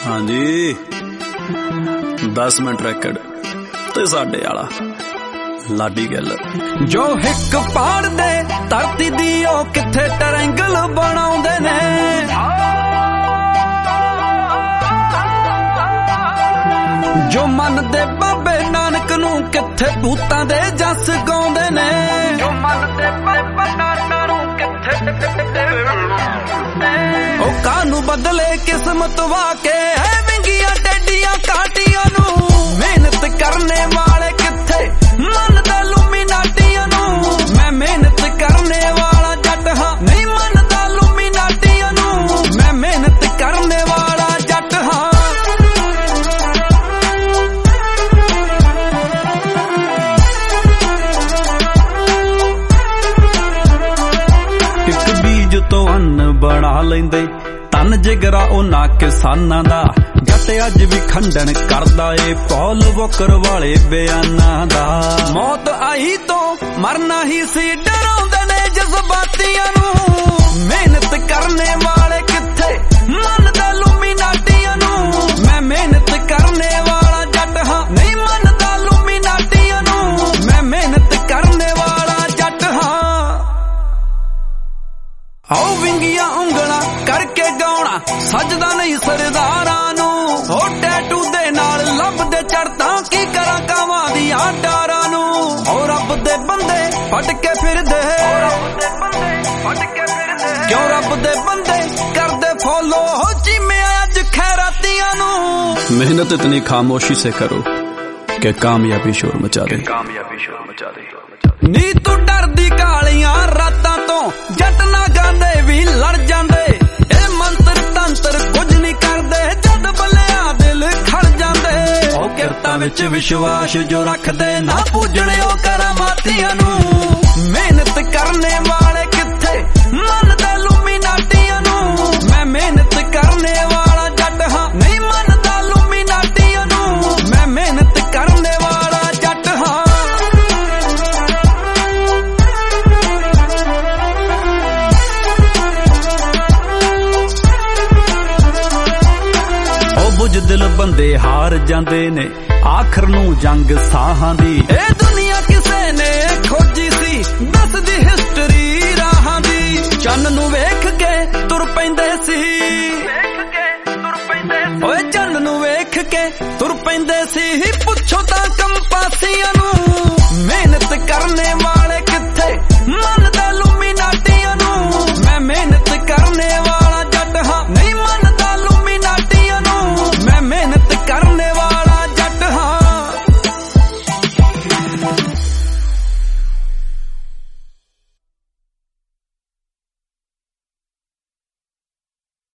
हाँ जी 10 मिनट रैकड ते साडे आला लाडी गल जो हिक पाड़ दे धरती दी ओ किथे ट्रायंगल बनाउंदे ने जो मन दे बाबे नानक नू किथे भूतां दे जस गाउंदे ने जो मन दे बाबे नानक नू किथे ओ कानू बदले किस्मत वाके है विंगियां टेडियां काटियां नू मेहनत करने वाले किथे मन दा लुमिनाटियां नू मैं मेहनत करने वाला जट हां नहीं मन दा लुमिनाटियां नू मैं मेहनत करने वाला जट हां एक बीज तो अन्न बना लेंदे तन जिगरा उन्हां किसानां दा जट अज भी खंडन करदा ए पॉल वॉकर वाले बयानां दा मौत आई तो मरना ही सी डराउंदे ने जज्बातियां नू मेहनत करने वाले किथे मन दा लुमिनाटियां नू मैं मेहनत करने वाला जट हां नहीं मन दा लुमिनाटियां नू मैं मेहनत करने वाला जट हां आओ विंगियां उंगलां करके गाउणा सजदा नहीं सरदारां नू ओ टैटू दे नाल लभदे चढ़ता की करा कावां दियां डारां नू ओ रब दे बंदे फट के फिरदे क्यों रब दे बंदे करदे फॉलो हो जिम्मे अज खैरातियां नू मेहनत इतनी खामोशी से करो कि कामयाबी शोर मचा दे नी तू डरदी कालियां रातां तो जट ना गांदे भी लड़ जांदे ए मंत्र तंत्र कुछ नहीं करदे जद बल्लिया दिल खड़ जांदे ओ किरतां विच विश्वास जो रखदे ना पूजणे ओ करामातियां नू मेहनत करने वाले किथे मन दा लुमिनाटियां नू मैं मेहनत करने वाला जट हां नहीं मन दा लुमिनाटियां नू मैं मेहनत करने वाला जट हां दिल बंदे हार जांदे ने आखर नू जंग साहां दी ए दुनिया किसे ने खोजी सी दसदी हिस्टरी राहां दी चन्न नू वेख के तुर पैंदे सी ओए चन्न नू वेख के तुर पैंदे सी पुछो तां